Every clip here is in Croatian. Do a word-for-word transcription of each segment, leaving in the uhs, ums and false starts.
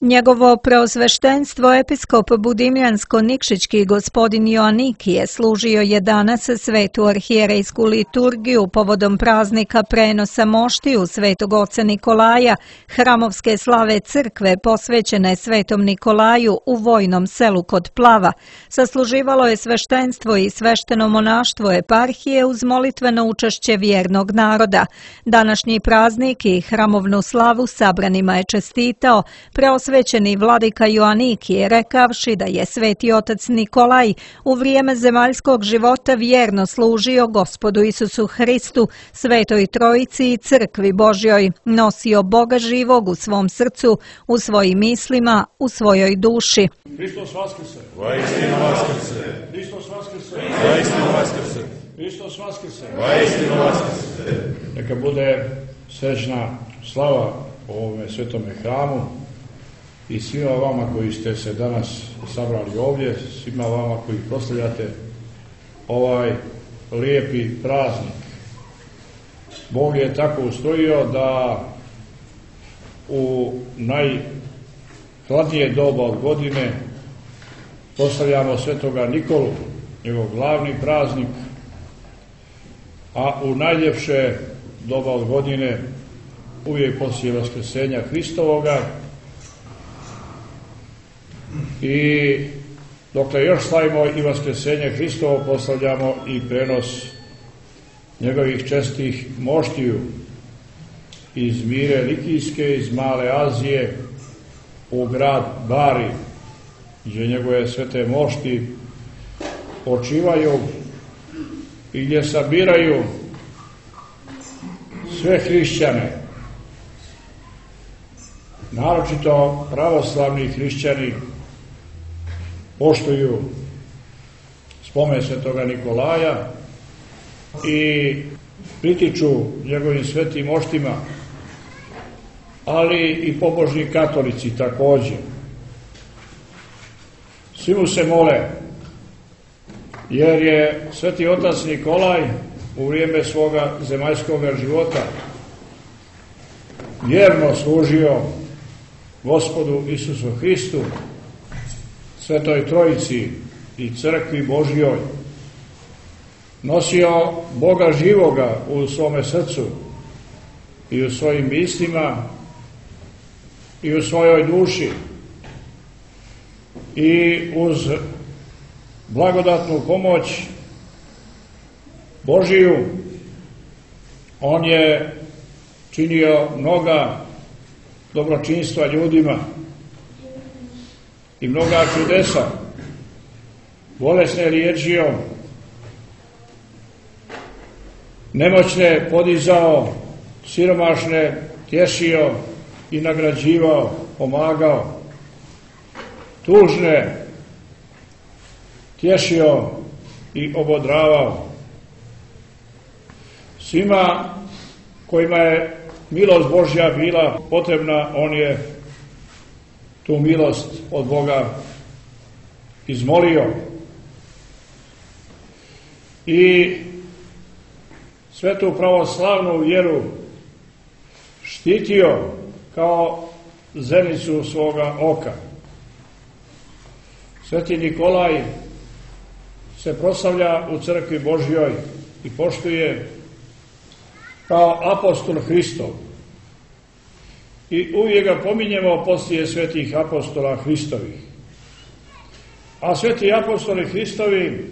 Njegovo preosveštenstvo episkop Budimljansko-Nikšićki gospodin Joanikije služio je danas svetu arhijerejsku liturgiju povodom praznika prenosa moštiju svetog oca Nikolaja, hramovske slave crkve posvećene svetom Nikolaju u vojnom selu kod Plava. Sasluživalo je sveštenstvo i svešteno monaštvo eparhije uz molitveno učešće vjernog naroda. Današnji praznik i hramovnu slavu sabranima je čestitao preosvećeni vladika Joanikije, rekavši da je sveti otac Nikolaj u vrijeme zemaljskog života vjerno služio Gospodu Isusu Hristu, Svetoj Trojici i Crkvi Božjoj, nosio Boga živog u svom srcu, u svojim mislima, u svojoj duši. Hristos vaskrse! Vaistinu vaskrse! Hristos vaskrse! Vaistinu vaskrse! Hristos vaskrse! Vaistinu vaskrse! Neka bude srećna slava u ovome svetome hramu i svima vama koji ste se danas sabrali ovdje, svima vama koji proslavljate ovaj lijepi praznik. Bog je tako ustrojio da u najhladnije doba od godine proslavljamo svetoga Nikolu, njegov glavni praznik, a u najljepše doba od godine, uvijek poslije Vaskrsenja Hristovoga, i dokle još slavimo i Vaskrsenje Hristovo, proslavljamo i prenos njegovih čestih moštiju iz Mire Likijske, iz Male Azije u grad Bari, gdje njegove svete mošti počivaju i gdje sabiraju sve hrišćane, naročito pravoslavni hrišćani poštuju spomen svetoga Nikolaja i pritiču njegovim svetim moštima, ali i pobožni katolici također. Svi mu se mole, jer je sveti otac Nikolaj u vrijeme svoga zemaljskog života vjerno služio Gospodu Isusu Hristu, Svetoj Trojici i Crkvi Božjoj, nosio Boga živoga u svome srcu i u svojim mislima i u svojoj duši, i uz blagodatnu pomoć Božiju on je činio mnoga dobročinstva ljudima i mnoga čudesa. Bolesne liječio, nemoćne podizao, siromašne tješio i nagrađivao, pomagao, tužne tješio i obodravao. Svima kojima je milost Božja bila potrebna, on je tu milost od Boga izmolio i svetu pravoslavnu vjeru štitio kao zenicu svoga oka. Sveti Nikolaj se proslavlja u Crkvi Božjoj i poštuje kao apostol Hristov. I uvijek ga pominjemo poslije svetih apostola Hristovih. A sveti apostoli Hristovi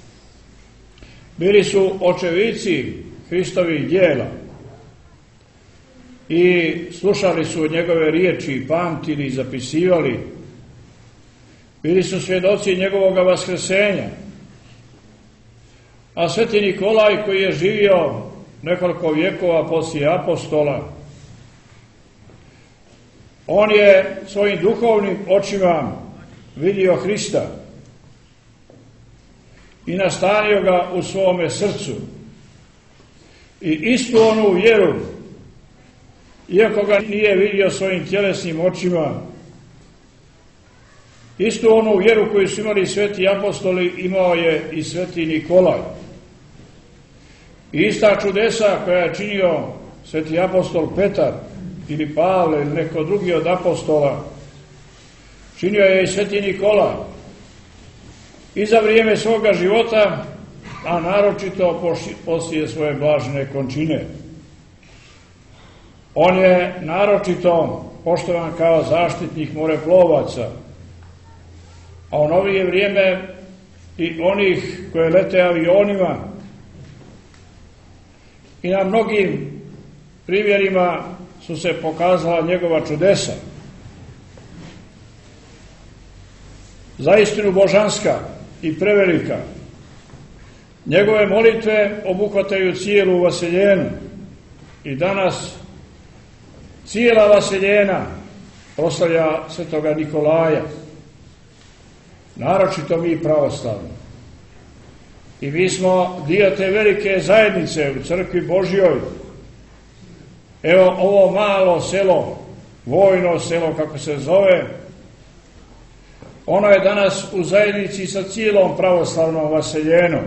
bili su očevici Hristovih djela i slušali su njegove riječi, pamtili i zapisivali. Bili su svjedoci njegovog vaskrsenja. A sveti Nikolaj, koji je živio nekoliko vjekova poslije apostola, on je svojim duhovnim očima vidio Hrista i nastanio ga u svome srcu. I istu onu vjeru, iako ga nije vidio svojim tjelesnim očima, istu onu vjeru koju su imali sveti apostoli imao je i sveti Nikolaj. I ista čudesa koja je činio sveti apostol Petar ili Pavle ili neko drugi od apostola, činio je i Sveti Nikola i za vrijeme svoga života, a naročito poslije svoje blažene končine. On je naročito poštovan kao zaštitnik moreplovaca, a u novije vrijeme i onih koje lete avionima. I na mnogim primjerima su se pokazala njegova čudesa. Zaistinu božanska i prevelika. Njegove molitve obuhvataju cijelu vaseljenu i danas cijela vaseljena proslavlja Svetoga Nikolaja, naročito mi pravoslavni. I mi smo dio te velike zajednice u crkvi Božjoj. Evo ovo malo selo, vojno selo kako se zove, ono je danas u zajednici sa cijelom pravoslavnom vaseljenom.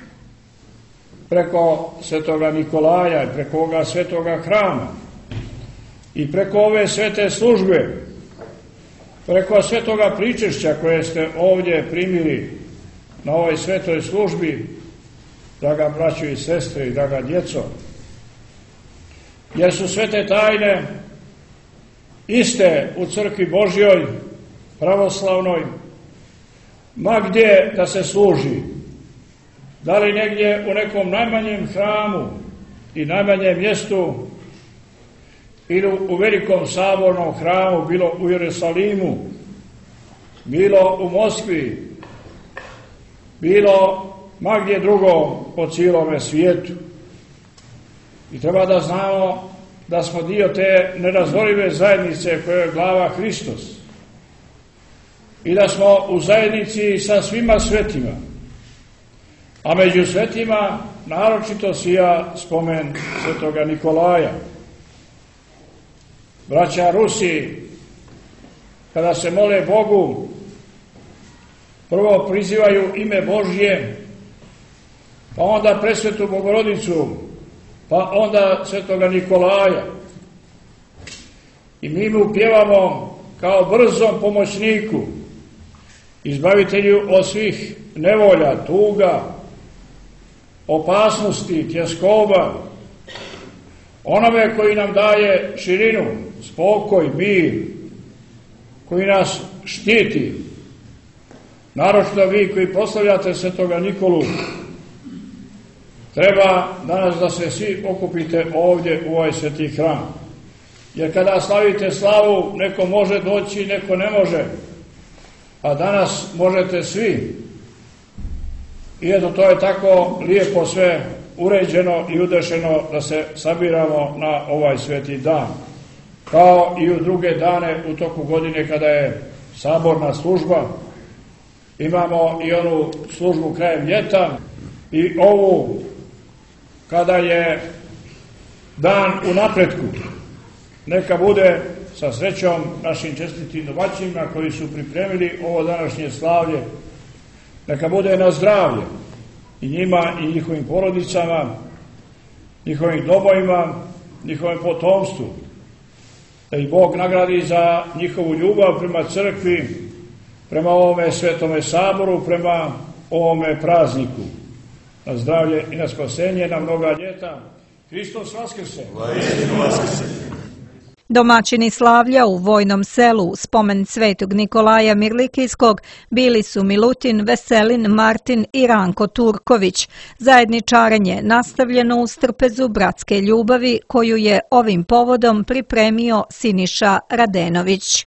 Preko Svetoga Nikolaja i preko ovoga svetoga hrama i preko ove svete službe, preko svetoga pričešća koje ste ovdje primili na ovoj svetoj službi, draga braćo i sestre i draga djeco, jer su sve te tajne iste u crkvi Božjoj, pravoslavnoj, ma gdje da se služi, da li negdje u nekom najmanjem hramu i najmanjem mjestu ili u velikom sabornom hramu, bilo u Jerusalimu, bilo u Moskvi, bilo ma gdje drugo po cijelome svijetu. I treba da znamo da smo dio te nerazdvojive zajednice koje je glava Hristos i da smo u zajednici sa svima svetima, a među svetima naročito sija spomen Svetoga Nikolaja. Braća Rusi, kada se mole Bogu, prvo prizivaju ime Božje, pa onda Presvetu Bogorodicu, pa onda Svetoga Nikolaja. I mi mu pjevamo kao brzom pomoćniku, izbavitelju od svih nevolja, tuga, opasnosti, tjeskoba, onome koji nam daje širinu, spokoj, mir, koji nas štiti. Naročito vi koji proslavljate Svetoga Nikolu, treba danas da se svi okupite ovdje u ovaj sveti hram. Jer kada slavite slavu, neko može doći, neko ne može. A danas možete svi. I eto, to je tako lijepo sve uređeno i udešeno da se sabiramo na ovaj sveti dan. Kao i u druge dane u toku godine kada je saborna služba. Imamo i onu službu krajem ljeta i ovu kada je dan u napretku. Neka bude sa srećom našim čestitim domaćinima koji su pripremili ovo današnje slavlje. Neka bude na zdravlje i njima i njihovim porodicama, njihovim domovima, njihovim potomstvu. Da ih Bog nagradi za njihovu ljubav prema crkvi, prema ovome svetome saboru, prema ovome prazniku. Na zdravlje i na spasenje, na mnoga ljeta. Hristos vaskrse! Domaćini slavlja u Vojnom selu u spomen Svetog Nikolaja Mirlikijskog bili su Milutin, Veselin, Martin i Ranko Turković. Zajedničarenje nastavljeno uz trpezu bratske ljubavi koju je ovim povodom pripremio Siniša Radenović.